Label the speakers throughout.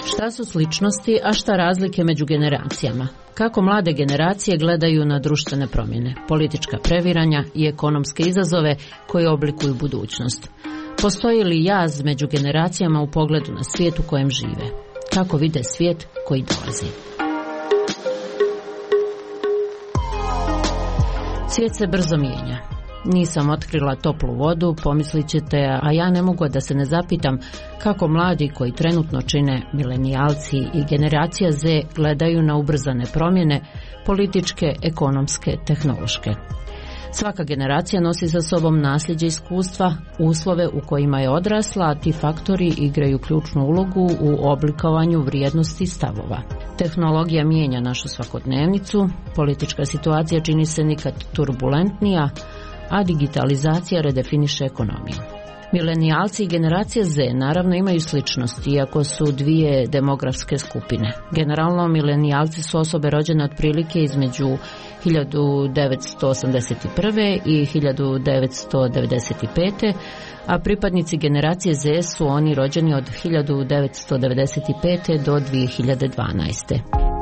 Speaker 1: Šta su sličnosti, a šta razlike među generacijama? Kako mlade generacije gledaju na društvene promjene, politička previranja i ekonomske izazove koji oblikuju budućnost? Postoji li jaz među generacijama u pogledu na svijet u kojem žive? Kako vide svijet koji dolazi? Svijet se brzo mijenja. Nisam otkrila toplu vodu, pomislit ćete, a ja ne mogu da se ne zapitam kako mladi koji trenutno čine milenijalci i generacija Z gledaju na ubrzane promjene, političke, ekonomske, tehnološke. Svaka generacija nosi sa sobom nasljeđe iskustva, uslove u kojima je odrasla, a ti faktori igraju ključnu ulogu u oblikovanju vrijednosti i stavova. Tehnologija mijenja našu svakodnevnicu, politička situacija čini se nikad turbulentnija, a digitalizacija redefiniše ekonomiju. Milenijalci i generacija Z naravno imaju sličnosti, iako su dvije demografske skupine. Generalno, milenijalci su osobe rođene otprilike između 1981. i 1995. a pripadnici generacije Z su oni rođeni od 1995. do 2012.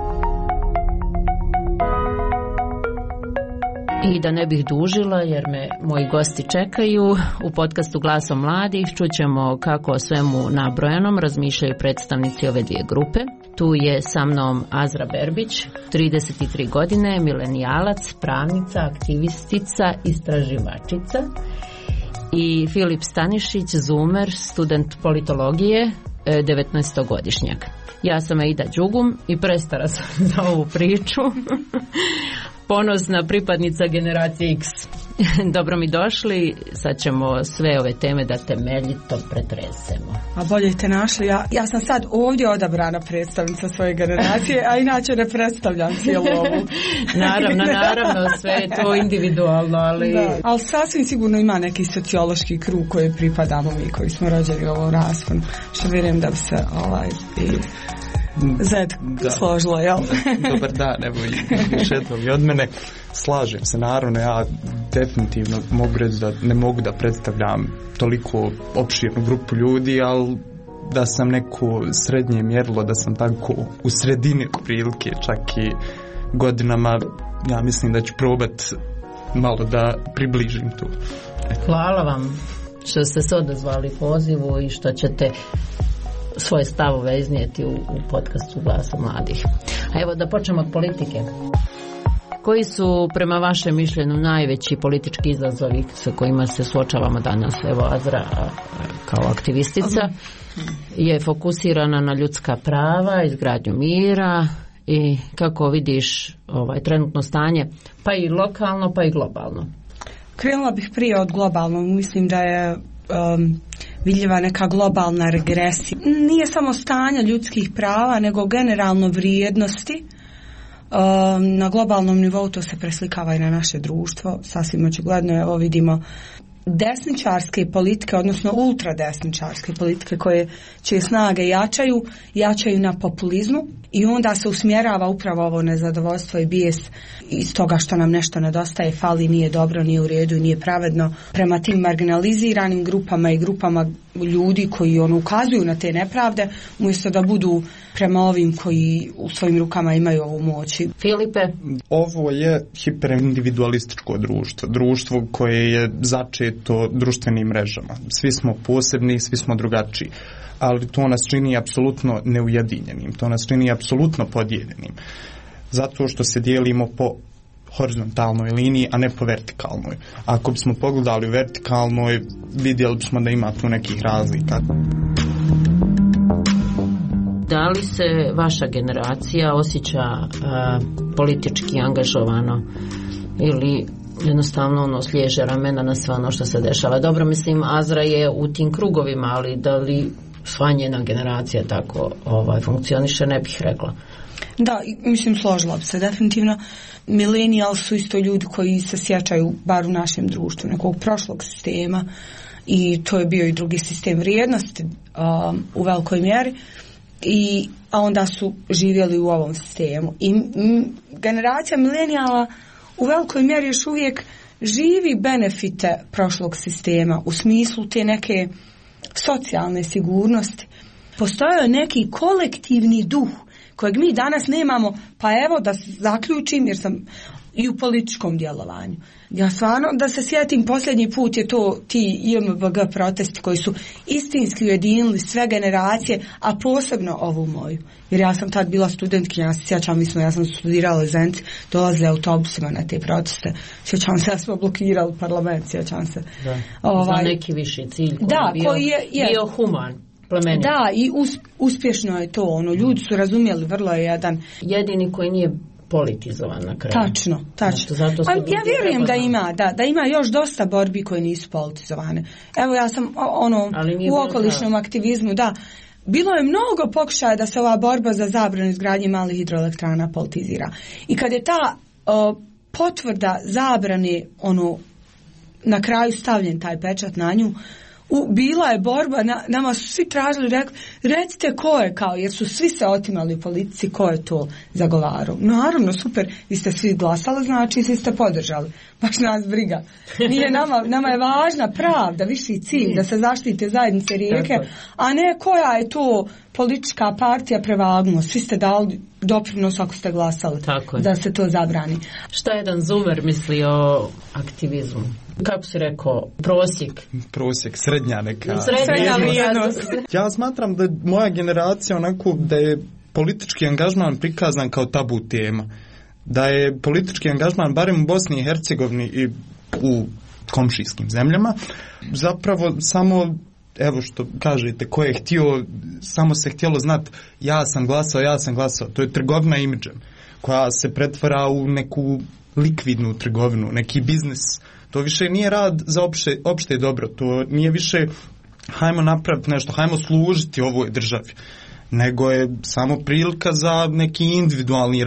Speaker 1: I da ne bih dužila, jer me moji gosti čekaju, u podcastu Glasom mladih čućemo kako o svemu nabrojanom razmišljaju predstavnici ove dvije grupe. Tu je sa mnom Azra Berbić, 33 godine, milenijalac, pravnica, aktivistica, istraživačica, i Filip Stanišić, zoomer, student politologije, 19-godišnjak. Ja sam Aida Đugum i prestara sam za ovu priču. Ponosna pripadnica generacije X. Dobro mi došli, sad ćemo sve ove teme da temeljito pretresemo.
Speaker 2: A bolje te našli, ja sam sad ovdje odabrana predstavnica svoje generacije, a inače ne predstavljam cijelu ovu.
Speaker 1: Naravno, sve je to individualno, ali...
Speaker 2: Da, ali sasvim sigurno ima neki sociološki krug koji pripadamo mi, koji smo rođeni u ovom rasponu, što vjerujem da bi se Zed složilo, jel?
Speaker 3: Dobar dan, evo još jednom i od mene. Slažem se, naravno, ja definitivno mogu reći da ne mogu da predstavljam toliko opširnu grupu ljudi, ali da sam neko srednje mjerilo, da sam tako u sredini prilike, čak i godinama, ja mislim da ću probat malo da približim tu.
Speaker 1: Hvala vam što ste se odazvali pozivu i što ćete svoje stavove iznijeti u podcastu Glasa mladih. A evo da počnemo od politike. Koji su prema vašem mišljenju najveći politički izazovi sa kojima se suočavamo danas? Evo Azra kao aktivistica je fokusirana na ljudska prava, izgradnju mira i kako vidiš trenutno stanje, pa i lokalno pa i globalno.
Speaker 2: Krenula bih prije od globalnog, mislim da je vidljiva neka globalna regresija. Nije samo stanje ljudskih prava, nego generalno vrijednosti. Na globalnom nivou to se preslikava i na naše društvo. Sasvim očigledno, evo vidimo desničarske politike, odnosno ultradesničarske politike čije snage jačaju na populizmu i onda se usmjerava upravo ovo nezadovoljstvo i bijes iz toga što nam nešto nedostaje, fali, nije dobro, nije u redu, nije pravedno prema tim marginaliziranim grupama i grupama ljudi koji ukazuju na te nepravde, umjesto da budu prema ovim koji u svojim rukama imaju ovu moć.
Speaker 1: Filipe?
Speaker 3: Ovo je hiperindividualističko društvo koje je začeto društvenim mrežama. Svi smo posebni, svi smo drugačiji, ali to nas čini apsolutno neujedinjenim, to nas čini apsolutno podijeljenim. Zato što se dijelimo po horizontalnoj liniji, a ne po vertikalnoj. Ako bismo pogledali u vertikalnoj, vidjeli bismo da ima tu nekih razlika.
Speaker 1: Da li se vaša generacija osjeća politički angažovano ili jednostavno sliježe ramena na sve ono što se dešava? Dobro, mislim, Azra je u tim krugovima, ali da li sva njena generacija tako funkcioniše, ne bih rekla.
Speaker 2: Da, mislim, složila bi se definitivno. Milenijal su isto ljudi koji se sjećaju, bar u našem društvu, nekog prošlog sistema, i to je bio i drugi sistem vrijednosti u velikoj mjeri, a onda su živjeli u ovom sistemu. I generacija milenijala u velikoj mjeri još uvijek živi benefite prošlog sistema u smislu te neke socijalne sigurnosti. Postojao je neki kolektivni duh kojeg mi danas nemamo, pa evo da zaključim jer sam i u političkom djelovanju. Ja stvarno da se sjetim, posljednji put je to ti IMBG protesti koji su istinski ujedinili sve generacije, a posebno ovu moju. Jer ja sam tad bila studentkinja, ja se sjećam, ja sam studirala u Zenci, dolazili autobusima na te proteste. Sjećam se, ja smo blokirali parlament, sjećam se.
Speaker 1: Da, za neki viši cilj koji je bio human. Plemenit.
Speaker 2: Da, i uspješno je to, ljudi su razumjeli, vrlo je jedan.
Speaker 1: Jedini koji nije politizovan na kraju.
Speaker 2: Tačno. Ja vjerujem da ima još dosta borbi koje nisu politizovane. Evo ja sam u okolišnom aktivizmu, da, bilo je mnogo pokušaja da se ova borba za zabranu izgradnje malih hidroelektrana politizira. I kad je ta potvrda zabrane na kraju stavljen taj pečat na nju, bila je borba, nama su svi tražili, recite ko je jer su svi se otimali u politici, ko je to zagovarao. Naravno, super, vi ste svi glasali, znači svi ste podržali. Baš nas briga. Nije nama je važna pravda, viši cilj, da se zaštite zajednice rijeke, a ne koja je to politička partija prevagnuo. Svi ste dali doprinos ako ste glasali da se to zabrani.
Speaker 1: Šta jedan Zumer misli o aktivizmu? Kako si rekao, prosjek,
Speaker 3: srednja neka.
Speaker 1: Srednja vrijednost.
Speaker 3: Ja smatram da moja generacija da je politički angažman prikazan kao tabu tema. Da je politički angažman, barem u Bosni i Hercegovini i u komšijskim zemljama, zapravo samo, evo što kažete, ko je htio, samo se htjelo znati ja sam glasao. To je trgovina imidžem koja se pretvara u neku likvidnu trgovinu, neki biznis. To više nije rad za opšte dobro, to nije više hajmo napraviti nešto, hajmo služiti ovoj državi, nego je samo prilika za neki individualni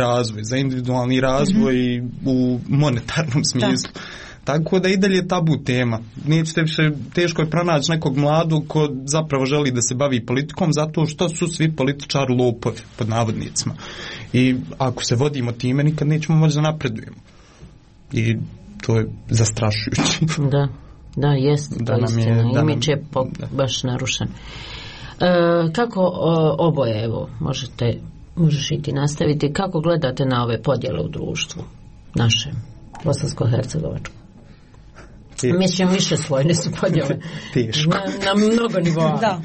Speaker 3: razvoj u monetarnom smislu. Tako da i dalje tabu tema. Nećete više, teško je pronaći nekog mladog ko zapravo želi da se bavi politikom, zato što su svi političari lopovi, pod navodnicima. I ako se vodimo time, nikad nećemo moći da napredujemo. I to je zastrašujuće.
Speaker 1: Da, jest. Da imidž je baš narušen. Kako oboje, evo, možeš i ti nastaviti, kako gledate na ove podjele u društvu našem, bosansko-hercegovačkom? Mislim, više slojne su podjele.
Speaker 3: Teško.
Speaker 1: Na mnogo nivoa.
Speaker 2: Da.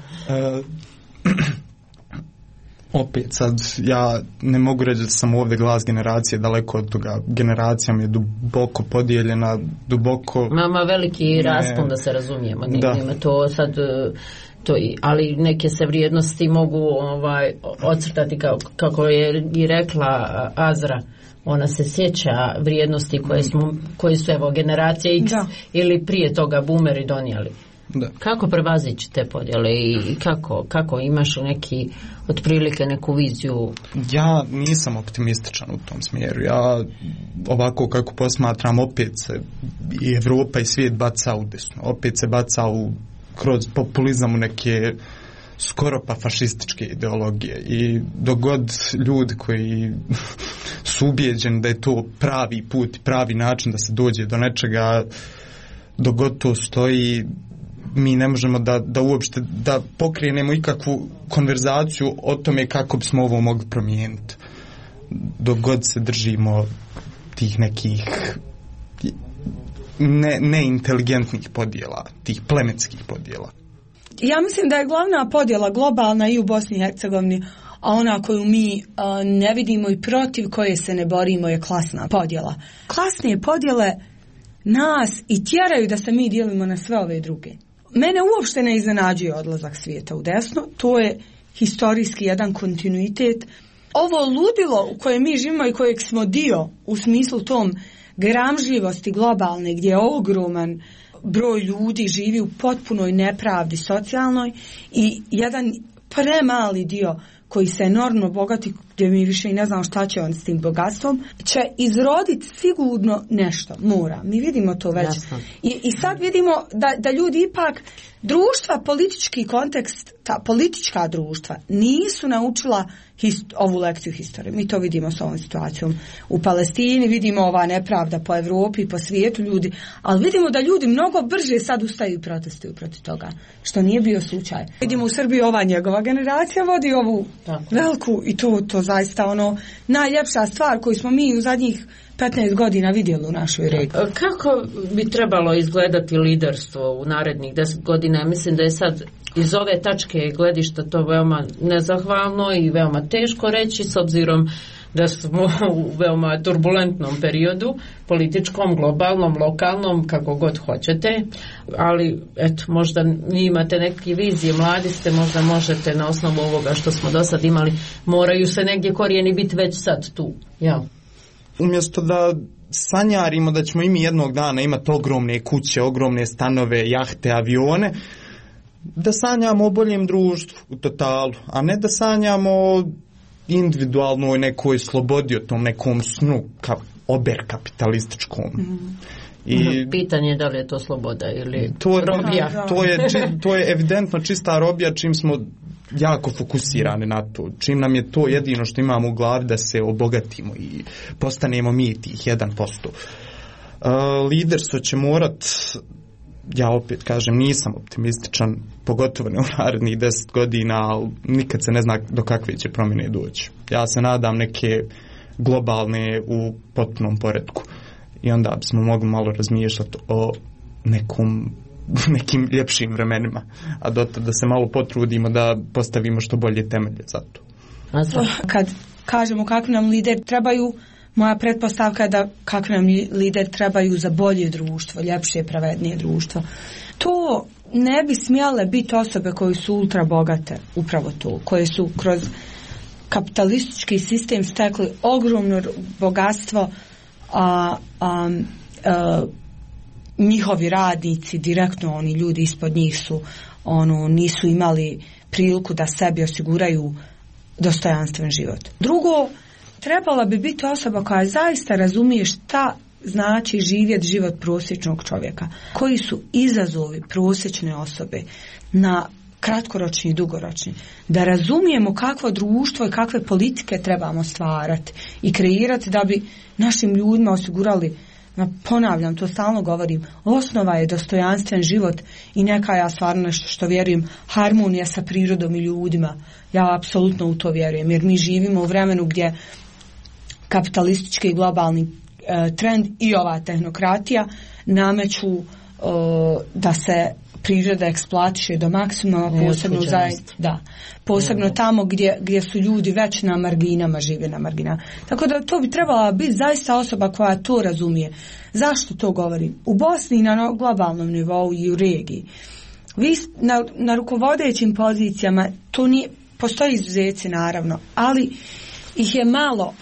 Speaker 3: Opet sad, ja ne mogu reći da sam ovdje glas generacije, daleko od toga. Generacija mi je duboko podijeljena, duboko...
Speaker 1: Mama veliki raspon, da se razumijemo. Nema to sad... ali neke se vrijednosti mogu ocrtati kako je i rekla Azra. Ona se sjeća vrijednosti koje su evo generacije X ili prije toga boomeri donijeli.
Speaker 3: Da.
Speaker 1: Kako prevazići te podjele i kako imaš neki otprilike neku viziju?
Speaker 3: Ja nisam optimističan u tom smjeru. Ja ovako kako posmatram, opet se i Evropa i svijet baca u desno. Opet se baca kroz populizam u neke skoro pa fašističke ideologije. I dogod ljudi koji su ubijeđeni da je to pravi put, pravi način da se dođe do nečega, dogod to stoji, mi ne možemo da uopšte da pokrenemo ikakvu konverzaciju o tome kako bismo ovo mogli promijeniti. Dok god se držimo tih nekih neinteligentnih podjela, tih plemenskih podjela.
Speaker 2: Ja mislim da je glavna podjela globalna i u Bosni i Hercegovini, a ona koju mi ne vidimo i protiv koje se ne borimo je klasna podjela. Klasne podjele nas i tjeraju da se mi dijelimo na sve ove druge. Mene uopšte ne iznenađuje odlazak svijeta u desno, to je historijski jedan kontinuitet. Ovo ludilo u kojem mi živimo i kojeg smo dio u smislu tom gramžljivosti globalne, gdje je ogroman broj ljudi živi u potpunoj nepravdi socijalnoj i jedan premali dio koji se enormno bogati, gdje mi više i ne znamo šta će on s tim bogatstvom, će izroditi sigurno nešto, mora. Mi vidimo to već. I sad vidimo da ljudi ipak, društva, politički kontekst, ta politička društva nisu naučila ovu lekciju historije. Mi to vidimo s ovom situacijom u Palestini, vidimo ova nepravda po Europi, po svijetu ljudi, ali vidimo da ljudi mnogo brže sad ustaju i protestuju protiv toga, što nije bio slučaj. Vidimo u Srbiji ova njegova generacija vodi ovu veliku i to zaista najljepša stvar koju smo mi u zadnjih 15 godina vidjeli u našoj regiji.
Speaker 1: Kako bi trebalo izgledati liderstvo u narednih 10 godina? Mislim da je sad iz ove tačke gledišta to veoma nezahvalno i veoma teško reći, s obzirom da smo u veoma turbulentnom periodu, političkom, globalnom, lokalnom, kako god hoćete, ali eto, možda vi imate neke vizije, mladi ste, možda možete na osnovu ovoga što smo do sad imali, moraju se negdje korijeni biti već sad tu, jel?
Speaker 3: Umjesto da sanjarimo da ćemo i mi jednog dana imati ogromne kuće, ogromne stanove, jahte, avione, da sanjamo o boljem društvu u totalu, a ne da sanjamo o individualnoj nekoj slobodi, o tom nekom snu oberkapitalističkom. I
Speaker 1: pitanje je da li je to sloboda ili
Speaker 3: robija. To je evidentno čista robija, čim smo jako fokusirani na to. Čim nam je to jedino što imamo u glavi da se obogatimo i postanemo mi tih 1%. Liderstvo će morat, ja opet kažem, nisam optimističan, pogotovo ne u narednih 10 godina, ali nikad se ne zna do kakve će promjene doći. Ja se nadam neke globalne u potpunom poretku. I onda bismo mogli malo razmišljati o nekim ljepšim vremenima, a dotad da se malo potrudimo da postavimo što bolje temelje za to.
Speaker 2: Kad kažemo kakvi nam lider trebaju, moja pretpostavka je da kakvi nam lider trebaju za bolje društvo, ljepše, pravednije društvo. To ne bi smjele biti osobe koje su ultra bogate, upravo to, koje su kroz kapitalistički sistem stekli ogromno bogatstvo, njihovi radnici, direktno oni ljudi ispod njih su nisu imali priliku da sebi osiguraju dostojanstven život. Drugo, trebala bi biti osoba koja zaista razumije šta znači živjeti život prosječnog čovjeka. Koji su izazovi prosječne osobe na kratkoročni i dugoročni. Da razumijemo kakvo društvo i kakve politike trebamo stvarati i kreirati da bi našim ljudima osigurali, ponavljam, to stalno govorim, osnova je dostojanstven život i neka, ja stvarno nešto što vjerujem, harmonija sa prirodom i ljudima. Ja apsolutno u to vjerujem, jer mi živimo u vremenu gdje kapitalistički i globalni trend i ova tehnokratija nameću da se priroda eksploatiše do maksimuma, posebno tamo gdje su ljudi već na marginama, žive na marginama. Tako da to bi trebala biti zaista osoba koja to razumije. Zašto to govorim? U Bosni i na globalnom nivou i u regiji. Vi na rukovodećim pozicijama, to nije, postoji izuzeci naravno, ali ih je malo.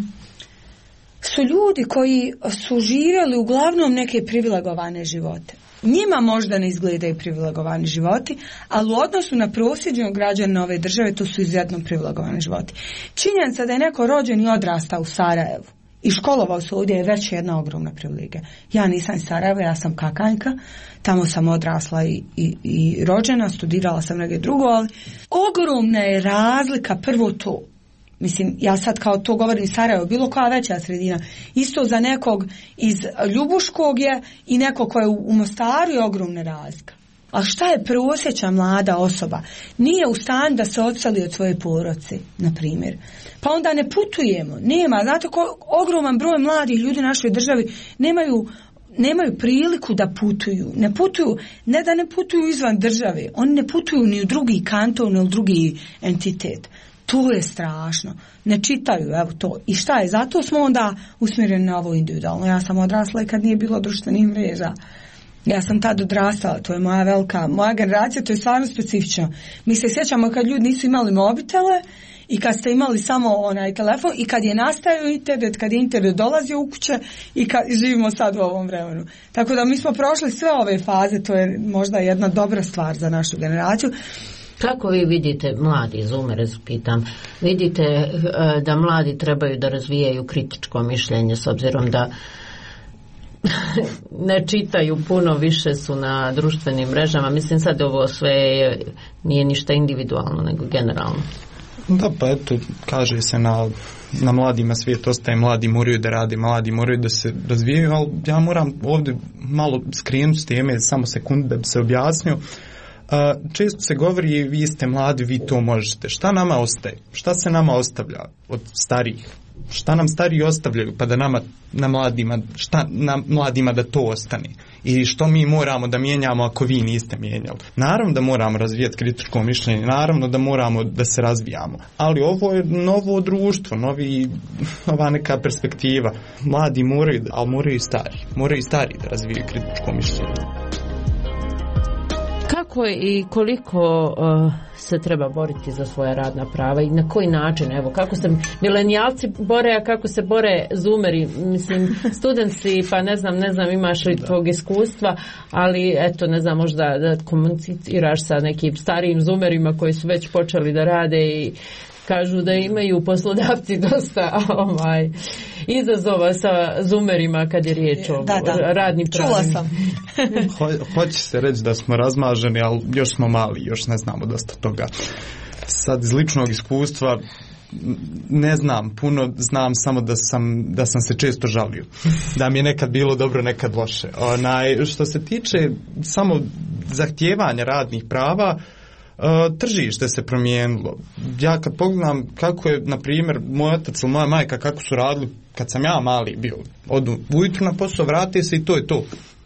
Speaker 2: Su ljudi koji su živjeli uglavnom neke privilegovane živote. Njima možda ne izgledaju privilegovani životi, ali u odnosu na prosječnog građana ove države to su izuzetno privilegovani životi. Činjenica da je neko rođen i odrastao u Sarajevu i školovao se ovdje je već jedna ogromna privilegija. Ja nisam iz Sarajeva, ja sam Kakanjka, tamo sam odrasla i rođena, studirala sam negdje drugo, ali ogromna je razlika, prvo to. Mislim, ja sad kao to govorim Sarajevo, bilo koja veća sredina. Isto za nekog iz Ljubuškog je i neko ko je u Mostaru je ogromna razlika. A šta je prosječna mlada osoba? Nije u stanju da se odseli od svoje porodice, na primjer. Pa onda ne putujemo. Nema, znate, ogroman broj mladih ljudi u našoj državi nemaju priliku da putuju. Ne putuju, ne da ne putuju izvan države. Oni ne putuju ni u drugi kanton, ni u drugi entitet. To je strašno. Ne čitaju, evo to. I šta je? Zato smo onda usmjereni na ovo individualno. Ja sam odrasla i kad nije bilo društvenih mreža. Ja sam tad odrastala, to je moja generacija, to je stvarno specifično. Mi se sjećamo kad ljudi nisu imali mobitele i kad ste imali samo telefon i kad je nastajao internet, kad je internet dolazio u kuće i kad živimo sad u ovom vremenu. Tako da mi smo prošli sve ove faze, to je možda jedna dobra stvar za našu generaciju.
Speaker 1: Kako vi vidite, mladi zoomere, pitam, vidite da mladi trebaju da razvijaju kritičko mišljenje s obzirom da ne čitaju puno, više su na društvenim mrežama. Mislim sad ovo sve nije ništa individualno nego generalno.
Speaker 3: Da, pa eto, kaže se na mladima svijet ostaje, mladi moraju da rade, mladi moraju da se razvijaju, ali ja moram ovdje malo skrenuti s teme, samo sekundu da bi se objasnio. Često se govori, vi ste mladi, vi to možete. Šta nama ostaje? Šta se nama ostavlja od starijih? Šta nam stariji ostavljaju pa da nama, šta na mladima da to ostane? I što mi moramo da mijenjamo ako vi niste mijenjali? Naravno da moramo razvijati kritičko mišljenje, naravno da moramo da se razvijamo. Ali ovo je novo društvo, nova neka perspektiva. Mladi moraju, ali moraju i stari da razvijaju kritičko mišljenje.
Speaker 1: Kako i koliko se treba boriti za svoja radna prava i na koji način, evo, kako se milenijalci bore, a kako se bore zoomeri, mislim, studenti, pa ne znam, imaš li tvog iskustva, ali eto, ne znam, možda da komuniciraš sa nekim starijim zoomerima koji su već počeli da rade i kažu da imaju poslodavci dosta izazova sa zoomerima kad je riječ o radnim pravima.
Speaker 2: Čula sam.
Speaker 3: Hoće se reći da smo razmaženi, ali još smo mali, još ne znamo dosta toga. Sad iz ličnog iskustva ne znam puno, znam samo da sam se često žalio. Da mi je nekad bilo dobro, nekad loše. Što se tiče samo zahtijevanja radnih prava, tržište se promijenilo. Ja kad pogledam kako je, na primjer, moj otac ili moja majka kako su radili kad sam ja mali bio, odu ujutru na posao, vrati se i to je to.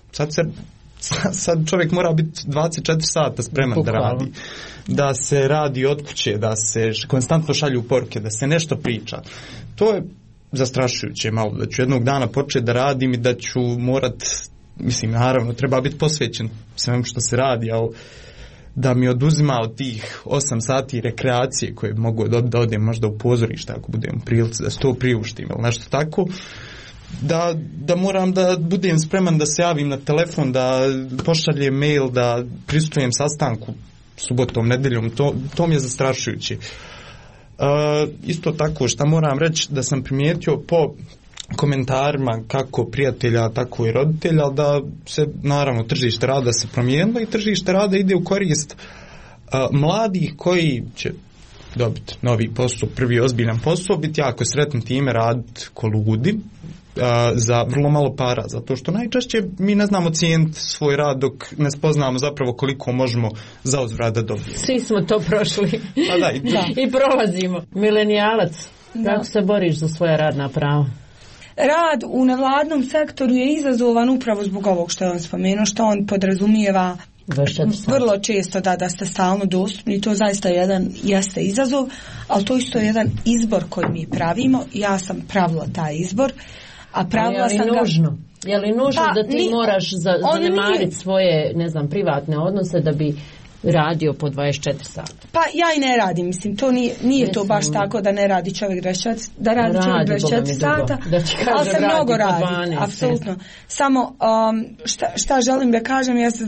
Speaker 3: Sad čovjek mora biti 24 sata spreman da radi. Da se radi od kuće, da se konstantno šalju poruke, da se nešto priča. To je zastrašujuće malo, da ću jednog dana početi da radim i da ću morat, mislim, naravno, treba biti posvećen svemu što se radi, ali da mi oduzima od tih 8 sati rekreacije koje mogu da odem možda u pozorište ako budem u prilici da se to priuštim ili nešto tako, da moram da budem spreman da se javim na telefon, da pošaljem mail, da prisustujem sastanku subotom, nedeljom, to mi je zastrašujuće. Isto tako što moram reći da sam primijetio po komentarima kako prijatelja, tako i roditelja, da se naravno tržište rada se promijenilo i tržište rada ide u korist mladih koji će dobiti novi posao, prvi ozbiljan posao, biti jako sretni time, raditi ko ludi za vrlo malo para, zato što najčešće mi ne znamo cijeniti svoj rad dok ne spoznamo zapravo koliko možemo za uzvrat da dobijemo.
Speaker 1: Svi smo to prošli. I prolazimo. Milenijalac, kako se boriš za svoja radna prava?
Speaker 2: Rad u nevladnom sektoru je izazovan upravo zbog ovog što je on spomenuo, što on podrazumijeva vrlo često da ste stalno dostupni. To zaista jeste izazov, ali to isto je jedan izbor koji mi pravimo. Ja sam pravila taj izbor, a pravila sam ga...
Speaker 1: Je li nužno da ti moraš zanemariti svoje, ne znam, privatne odnose da bi radio po 24 sata?
Speaker 2: Pa ja i ne radim, mislim, to nije to baš tako da ne radi čovjek 24 sata, ali se mnogo radi, 12, apsolutno. Samo šta želim da kažem jeste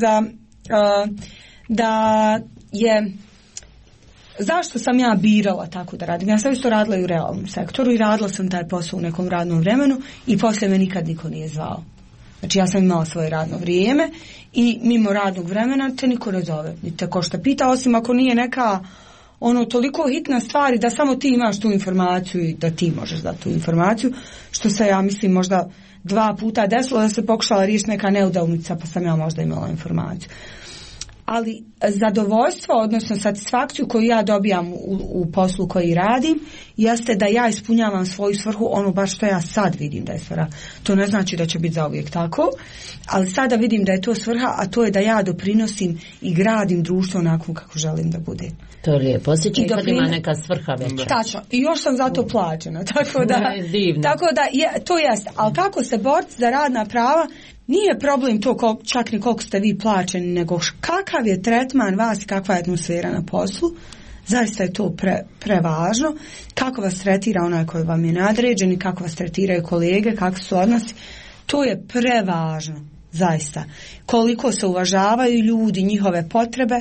Speaker 2: da je zašto sam ja birala tako da radim. Ja sam isto radila i u realnom sektoru i radila sam taj posao u nekom radnom vremenu i poslije me nikad niko nije zvao. Znači ja sam imala svoje radno vrijeme i mimo radnog vremena te niko ne zove, niti ko šta pita, osim ako nije neka toliko hitna stvar da samo ti imaš tu informaciju i da ti možeš dati tu informaciju, što se ja mislim možda 2 puta desilo da se pokušala riješiti neka neudavnica pa sam ja možda imala informaciju. Ali zadovoljstvo, odnosno satisfakciju koju ja dobijam u poslu koji radim, jeste da ja ispunjavam svoju svrhu, baš što ja sad vidim da je svrha. To ne znači da će biti zauvijek tako, ali sada vidim da je to svrha, a to je da ja doprinosim i gradim društvo onako kako želim da bude.
Speaker 1: To je lijepo, osjećaj kad ima neka svrha veća.
Speaker 2: Tačno, i još sam za to plaćena, tako da to jeste. Ali kako se boriti za radna prava, nije problem to čak ni koliko ste vi plaćeni, nego kakav je tretman vas i kakva je atmosfera na poslu. Zaista je to prevažno. Kako vas tretira onaj koji vam je nadređen i kako vas tretiraju kolege, kakvi su odnosi. To je prevažno, zaista. Koliko se uvažavaju ljudi, njihove potrebe,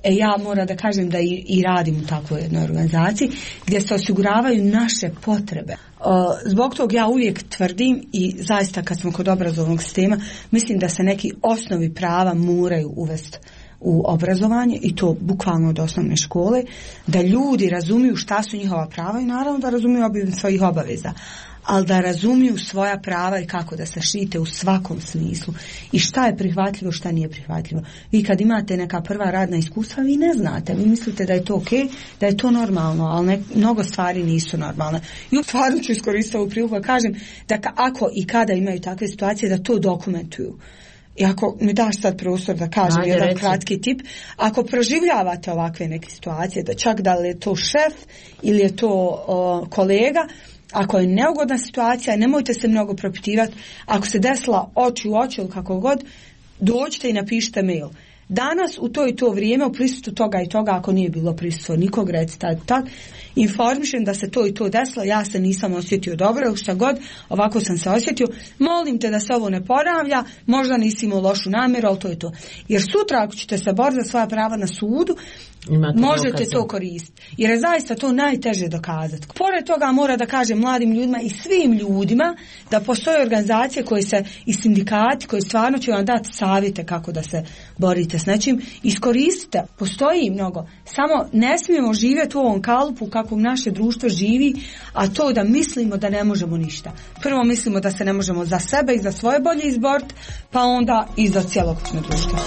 Speaker 2: Ja moram da kažem da i radim u takvoj jednoj organizaciji gdje se osiguravaju naše potrebe. Zbog toga ja uvijek tvrdim i zaista kad smo kod obrazovnog sistema, mislim da se neki osnovi prava moraju uvesti u obrazovanje i to bukvalno od osnovne škole, da ljudi razumiju šta su njihova prava i naravno da razumiju svojih obaveza, ali da razumiju svoja prava i kako da se štite u svakom smislu i šta je prihvatljivo, šta nije prihvatljivo. Vi kad imate neka prva radna iskustva, vi ne znate, vi mislite da je to okej, da je to normalno, ali mnogo stvari nisu normalne. I stvarno ću iskoristiti ovu priliku da kažem da ako i kada imaju takve situacije da to dokumentuju. I ako mi daš sad prostor da kažem jedan kratki tip, ako proživljavate ovakve neke situacije, da čak da li je to šef ili je to kolega, ako je neugodna situacija, nemojte se mnogo propitivati. Ako se desila oči u oči ili kako god, dođite i napišite mail. Danas u to i to vrijeme u prisustvu toga i toga, ako nije bilo prisustvo nikog, recite tak, informišem da se to i to desilo, ja se nisam osjetio dobro ili šta god, ovako sam se osjetio, molim te da se ovo ne ponavlja, možda nisi imao lošu namjeru, ali to je to. Jer sutra ako ćete se boriti za svoja prava na sudu, možete to koristiti. Jer je zaista to najteže dokazati. Pored toga mora da kažem mladim ljudima i svim ljudima da postoje organizacije koje se i sindikati koji stvarno će vam dati savjete kako da se borite s nečim. Iskoristite, postoji mnogo. Samo ne smijemo živjeti u ovom kalupu kako naše društvo živi, a to da mislimo da ne možemo ništa. Prvo mislimo da se ne možemo za sebe i za svoje bolje izboriti, pa onda i za cjelokupno društvo.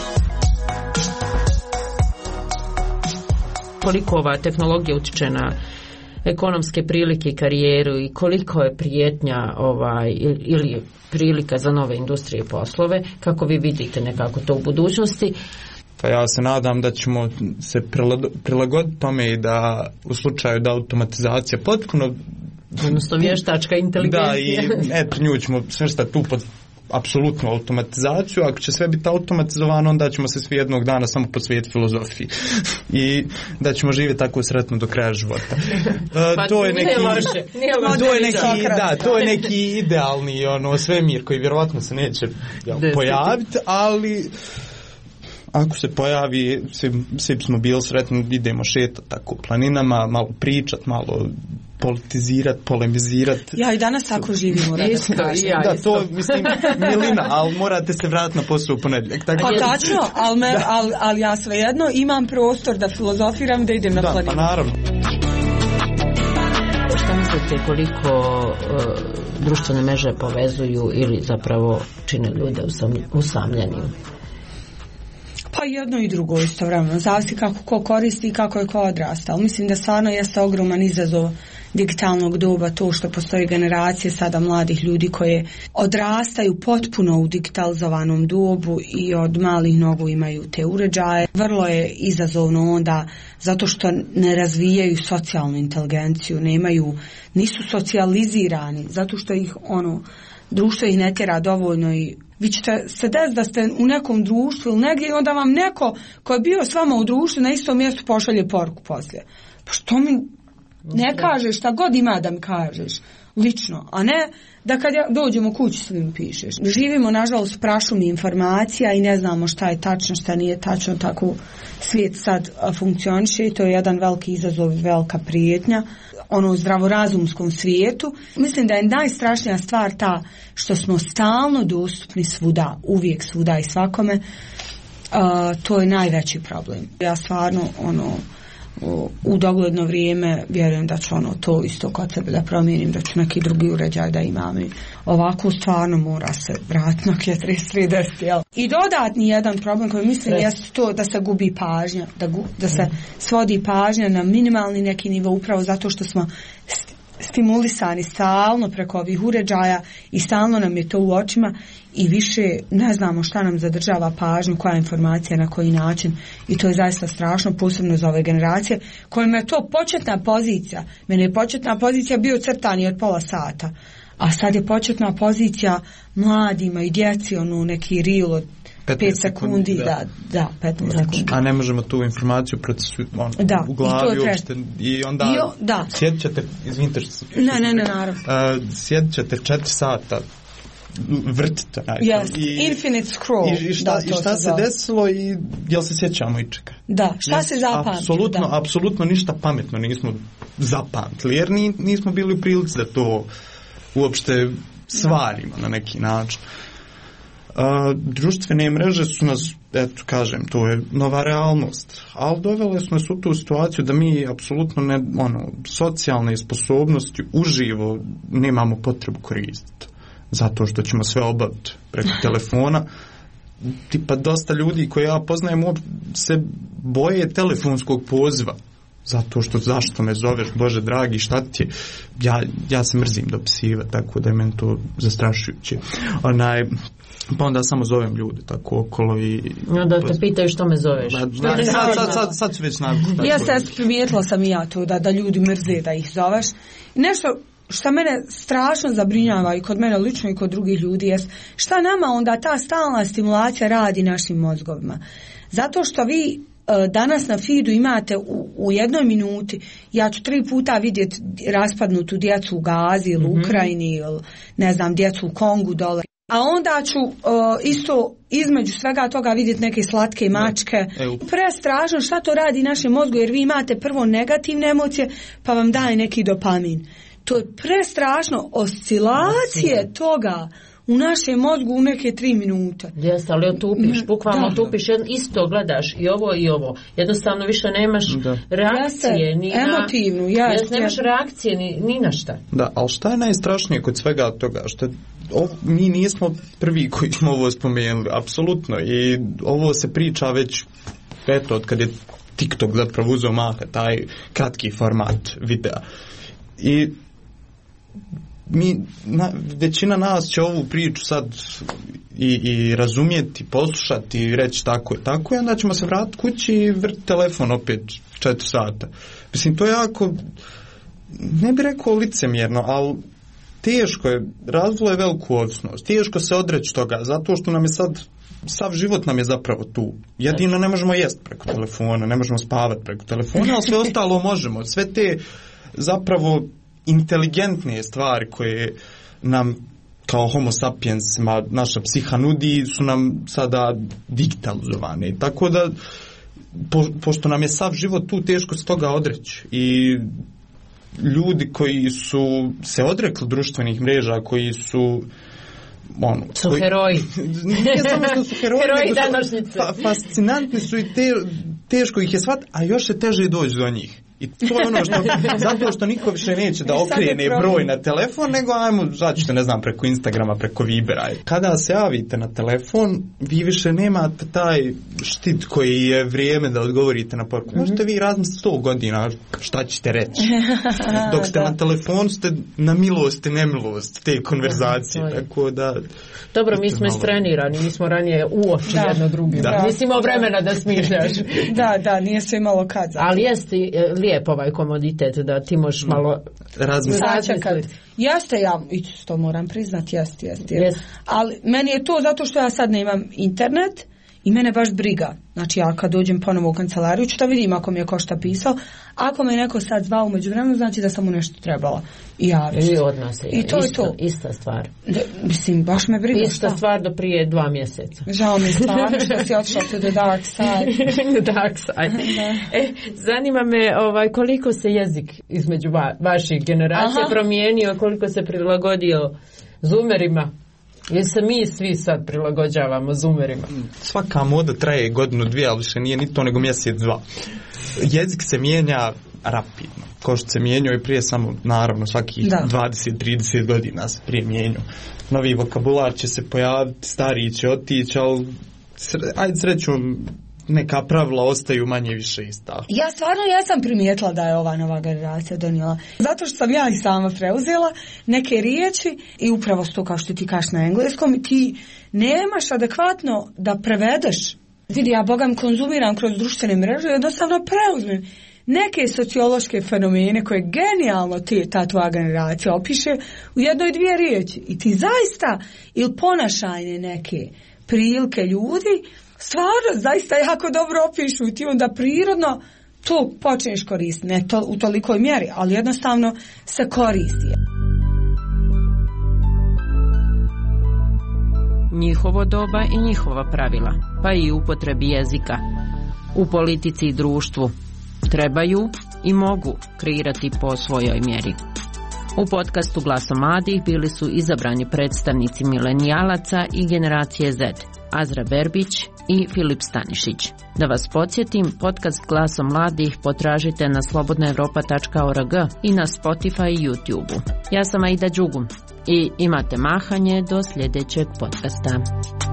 Speaker 1: Koliko ova tehnologija utječe na ekonomske prilike i karijeru i koliko je prijetnja ili prilika za nove industrije i poslove, kako vi vidite nekako to u budućnosti?
Speaker 3: Pa ja se nadam da ćemo se prilagoditi tome i da u slučaju da automatizacija potpuno,
Speaker 1: odnosno vještačka inteligencija.
Speaker 3: Da, i eto nju ćemo svrstati tu pod apsolutnu automatizaciju. Ako će sve biti automatizovano, onda ćemo se svi jednog dana samo posvetiti filozofiji i da ćemo živjeti tako sretno do kraja života. To je neki, to je neki idealni svemir koji vjerovatno se neće pojaviti, ali ako se pojavi, svi smo bili sretni, idemo šetati tako planinama, malo pričat, malo politizirati, polemizirati.
Speaker 2: Ja i danas tako živimo.
Speaker 3: Da, to mislim milina, ali morate se vratiti na posao u ponedjeljak.
Speaker 2: Pa tačno, ali ja svejedno imam prostor da filozofiram, da idem na planinu.
Speaker 3: Da, pa naravno.
Speaker 1: Šta mislite koliko društvene mreže povezuju ili zapravo čine ljude usamljenim?
Speaker 2: Pa jedno i drugo istovremeno, zavisi kako ko koristi i kako je ko odrastao. Mislim da stvarno jeste ogroman izazov digitalnog doba to što postoji generacije sada mladih ljudi koje odrastaju potpuno u digitalizovanom dobu i od malih nogu imaju te uređaje. Vrlo je izazovno onda zato što ne razvijaju socijalnu inteligenciju, nisu socijalizirani, zato što ih društvo ih ne tjera dovoljno i vi ćete se desiti da ste u nekom društvu ili negdje i onda vam neko ko je bio s vama u društvu na istom mjestu pošalje poruku poslije. Pa što mi ne kažeš, šta god ima da mi kažeš lično, a ne da kad dođemo kući svim pišeš. Živimo nažalost prašumi informacija i ne znamo šta je tačno, šta nije tačno, tako svijet sad funkcioniše i to je jedan veliki izazov i velika prijetnja u zdravorazumskom svijetu. Mislim da je najstrašnija stvar ta što smo stalno dostupni svuda, uvijek svuda i svakome. To je najveći problem. Ja stvarno u dogledno vrijeme vjerujem da ću to isto kod sebe da promijenim, da ću neki drugi uređaj da imam i ovako stvarno mora se vratiti na 4310. I dodatni jedan problem koji mislim jeste to da se gubi pažnja, da se svodi pažnja na minimalni neki nivo upravo zato što smo stimulisani stalno preko ovih uređaja i stalno nam je to u očima i više ne znamo šta nam zadržava pažnju, koja informacija, na koji način i to je zaista strašno, posebno za ove generacije kojima je to početna pozicija. Mene je početna pozicija bio crtani od pola sata, a sad je početna pozicija mladima i djeci neki reel od 5 sekundi, da 15 sekundi.
Speaker 3: A ne možemo tu informaciju u glavi uopšte i onda sjedit ćete, izvinite što
Speaker 2: ne, naravno.
Speaker 3: Sjedit ćete 4 sata vrtite.
Speaker 2: Infinite scroll.
Speaker 3: I šta se desilo i jel se sjećamo ičega?
Speaker 2: Da, šta se zapamtilo?
Speaker 3: Apsolutno ništa pametno nismo zapamtili, jer nismo bili u prilici da to uopšte stvarimo na neki način. Društvene mreže su nas, eto kažem, to je nova realnost, ali dovele su nas u tu situaciju da mi apsolutno socijalne sposobnosti uživo nemamo potrebu koristiti, zato što ćemo sve obaviti preko telefona. Tipa dosta ljudi koje ja poznajem se boje telefonskog poziva, zato što zašto me zoveš, Bože dragi, šta ti je? Ja se mrzim dopisivati, tako da je meni to zastrašujuće. Pa onda samo zovem ljude tako okolo i...
Speaker 1: Da te pitaju što me zoveš.
Speaker 3: Sad su već navikli.
Speaker 2: Primijetila sam i ja to da ljudi mrze da ih zoveš. Nešto što mene strašno zabrinjava i kod mene lično i kod drugih ljudi jest šta nama onda ta stalna stimulacija radi našim mozgovima. Zato što vi danas na feedu imate u jednoj minuti, ja ću 3 puta vidjeti raspadnutu djecu u Gazi ili u Ukrajini ili ne znam, djecu u Kongu dole. A onda ću isto između svega toga vidjeti neke slatke mačke. Prestrašno šta to radi našem mozgu, jer vi imate prvo negativne emocije pa vam daje neki dopamin. To je prestrašno, oscilacije toga u našem mozgu u neke 3 minute.
Speaker 1: Jeste, ali otupiš, bukvalno otupiš, isto gledaš i ovo. Jednostavno više nemaš reakcije.
Speaker 2: Emotivnu,
Speaker 1: nemaš reakcije ni na šta.
Speaker 3: Da, ali šta je najstrašnije kod svega toga? Što mi nismo prvi koji smo ovo spomenuli, apsolutno. I ovo se priča već, eto, od kad je TikTok zapravo uzeo maha, taj kratki format videa. I većina nas će ovu priču sad i razumjeti, poslušati i reći tako i onda ćemo se vratiti kući i vrti telefon opet 4 sata. Mislim, to je jako, ne bih rekao licemjerno, ali teško je, razvilo je veliku ovisnost, teško se odreći toga, zato što nam je sad, sav život nam je zapravo tu. Jedino ne možemo jesti preko telefona, ne možemo spavati preko telefona, ali sve ostalo možemo. Sve te zapravo inteligentne stvari koje nam kao homo sapiensima naša psiha nudi su nam sada digitalizovane. Tako da pošto nam je sav život tu, teško se toga odreći. I ljudi koji su se odrekli društvenih mreža, koji su
Speaker 1: heroji.
Speaker 3: Nije samo što su
Speaker 1: heroji današnjice.
Speaker 3: Fascinantni su i teško ih je shvatiti, a još je teže doći do njih. I to je ono zato što niko više neće da okrene broj na telefon, nego ajmo, začite, ne znam, preko Instagrama, preko Vibera. Kada se javite na telefon, vi više nemate taj štit koji je vrijeme da odgovorite na poruku. Možete vi razmisliti 100 godina šta ćete reći. Dok ste na telefonu, ste na milost i nemilost te konverzacije. Tako da...
Speaker 1: Dobro, mi smo istrenirani, mi smo ranije uoči jedno drugim. Nisi imao vremena da smišljaš.
Speaker 2: Da, nije se imalo kad.
Speaker 1: Ali jeste lijep ovaj komoditet da ti možeš malo razmisliti.
Speaker 2: Jeste, ja to moram priznati, jeste. Ali meni je to zato što ja sad nemam internet i mene baš briga. Znači ja kad dođem ponovo u kancelariju ću da vidim ako mi je ko šta pisao. Ako me neko sad zvao u međuvremenu, znači da sam mu nešto trebala i javiti.
Speaker 1: I to je to. Ista stvar.
Speaker 2: Mislim, baš me briga.
Speaker 1: Ista stvar do prije 2 mjeseca.
Speaker 2: Žao mi stvarno što si otišla to the dark side.
Speaker 1: Dark side. Zanima me koliko se jezik između vaših generacija promijenio, koliko se prilagodio zoomerima. Jer se mi svi sad prilagođavamo zoomerima.
Speaker 3: Svaka moda traje 1-2, ali više nije ni to nego 1-2. Jezik se mijenja rapidno. Kao što se mijenjao i prije, samo naravno svakih 20-30 godina se prije mijenjao. Novi vokabular će se pojaviti, stariji će otići, ali ajde srećom neka pravila ostaju manje više ista.
Speaker 2: Ja stvarno jesam primijetila da je ova nova generacija donijela. Zato što sam ja i sama preuzela neke riječi i upravo to kao što ti kažeš na engleskom, ti nemaš adekvatno da prevedeš. Vidi, ja bogam konzumiram kroz društvene mreže i jednostavno preuzmem neke sociološke fenomene koje genijalno ta tvoja generacija opiše u 1-2 riječi. I ti zaista ili ponašajne neke prilike ljudi stvarno zaista jako dobro opišu i ti onda prirodno to počneš koristiti. Ne to u tolikoj mjeri, ali jednostavno se koristi.
Speaker 1: njihovo doba i njihova pravila, pa i upotrebi jezika. U politici i društvu trebaju i mogu kreirati po svojoj mjeri. U podcastu Glasom mladih bili su izabrani predstavnici milenijalaca i generacije Z, Azra Berbić i Filip Stanišić. Da vas podsjetim, podcast Glasom mladih potražite na slobodnaevropa.org i na Spotify i YouTube. Ja sam Aida Đugum i imate mahanje do sljedećeg podcasta.